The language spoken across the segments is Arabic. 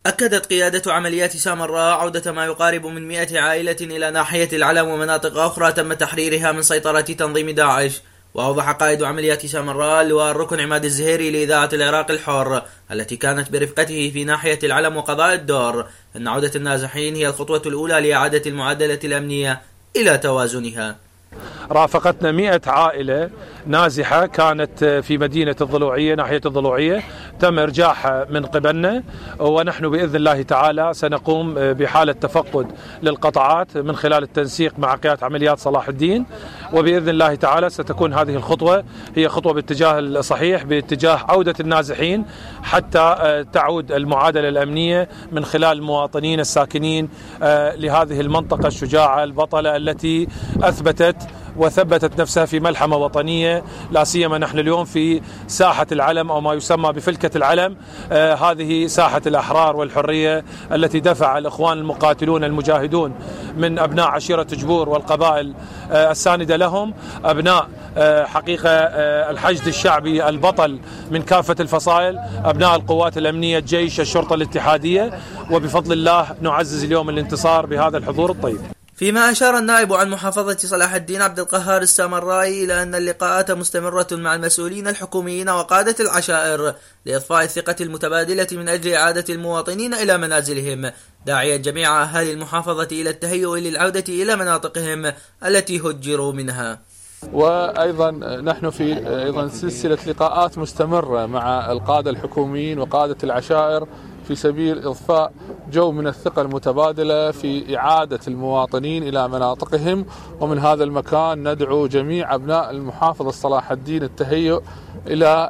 أكدت قيادة عمليات سامراء عودة ما يقارب من 100 عائلة إلى ناحية العلم ومناطق أخرى تم تحريرها من سيطرة تنظيم داعش. وأوضح قائد عمليات سامراء اللواء الركن عماد الزهيري لإذاعة العراق الحر التي كانت برفقته في ناحية العلم وقضاء الدور أن عودة النازحين هي الخطوة الأولى لإعادة المعادلة الأمنية إلى توازنها. رافقتنا 100 عائلة نازحة كانت في مدينة الضلوعية ناحية الضلوعية، تم إرجاعها من قبلنا، ونحن بإذن الله تعالى سنقوم بحالة تفقد للقطاعات من خلال التنسيق مع قيادة عمليات صلاح الدين، وبإذن الله تعالى ستكون هذه الخطوة هي خطوة باتجاه الصحيح، باتجاه عودة النازحين حتى تعود المعادلة الأمنية من خلال المواطنين الساكنين لهذه المنطقة الشجاعة البطلة التي أثبتت وثبتت نفسها في ملحمة وطنية، لا سيما نحن اليوم في ساحة العلم أو ما يسمى بفلكة العلم. هذه ساحة الأحرار والحرية التي دفع الإخوان المقاتلون المجاهدون من أبناء عشيرة جبور والقبائل الساندة لهم، أبناء حقيقة الحشد الشعبي البطل من كافة الفصائل، أبناء القوات الأمنية، الجيش، الشرطة الاتحادية، وبفضل الله نعزز اليوم الانتصار بهذا الحضور الطيب. فيما أشار النائب عن محافظة صلاح الدين عبد القهار السامرائي إلى أن اللقاءات مستمرة مع المسؤولين الحكوميين وقادة العشائر لإضفاء الثقة المتبادلة من أجل إعادة المواطنين إلى منازلهم، داعيا جميع أهالي المحافظة إلى التهيؤ للعودة إلى مناطقهم التي هجروا منها. وأيضا نحن في سلسلة لقاءات مستمرة مع القادة الحكوميين وقادة العشائر في سبيل إضفاء جو من الثقة المتبادلة في إعادة المواطنين إلى مناطقهم. ومن هذا المكان ندعو جميع أبناء المحافظة صلاح الدين التهيؤ إلى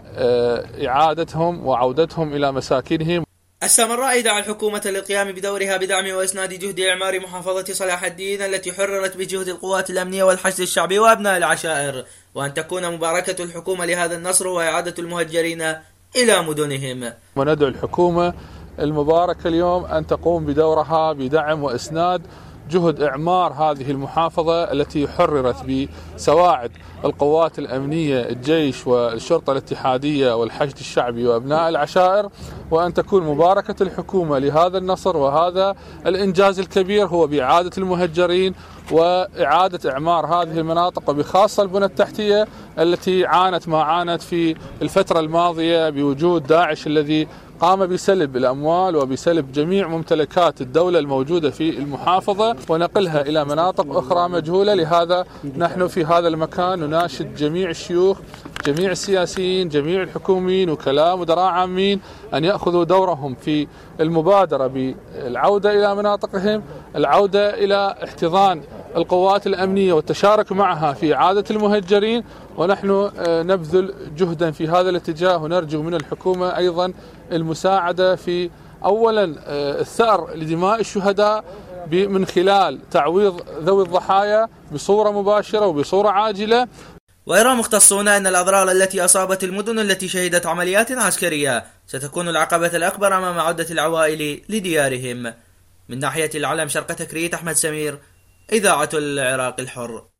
إعادتهم وعودتهم إلى مساكنهم. السامرائي دعا الحكومة للقيام بدورها بدعم وإسناد جهد إعمار محافظة صلاح الدين التي حررت بجهد القوات الأمنية والحشد الشعبي وأبناء العشائر، وأن تكون مباركة الحكومة لهذا النصر وإعادة المهجرين إلى مدنهم. وندعو الحكومة المباركة اليوم أن تقوم بدورها بدعم وإسناد جهد إعمار هذه المحافظة التي حررت بسواعد القوات الأمنية، الجيش والشرطة الاتحادية والحشد الشعبي وأبناء العشائر، وأن تكون مباركة الحكومة لهذا النصر وهذا الإنجاز الكبير هو بإعادة المهجرين وإعادة إعمار هذه المناطق، وبخاصة البنى التحتية التي عانت ما عانت في الفترة الماضية بوجود داعش الذي قام بسلب الأموال وبسلب جميع ممتلكات الدولة الموجودة في المحافظة ونقلها إلى مناطق أخرى مجهولة. لهذا نحن في هذا المكان نناشد جميع الشيوخ، جميع السياسيين، جميع الحكوميين، وكلاء مدراء عامين أن يأخذوا دورهم في المبادرة بالعودة إلى مناطقهم، العودة إلى احتضان القوات الأمنية والتشارك معها في إعادة المهجرين. ونحن نبذل جهدا في هذا الاتجاه، ونرجو من الحكومة أيضا المساعدة في أولا الثأر لدماء الشهداء من خلال تعويض ذوي الضحايا بصورة مباشرة وبصورة عاجلة. ويرى مختصون أن الأضرار التي أصابت المدن التي شهدت عمليات عسكرية ستكون العقبة الأكبر أمام عودة العوائل لديارهم. من ناحية العلم شرق تكريت، أحمد سمير، إذاعة العراق الحر.